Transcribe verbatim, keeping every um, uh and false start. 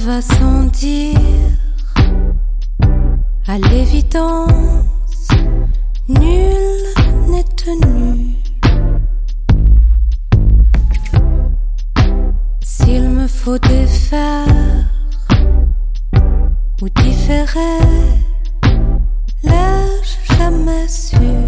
va sans dire. À l'évidence, nul n'est tenu. S'il me faut défaire ou différer, l'ai-je jamais su?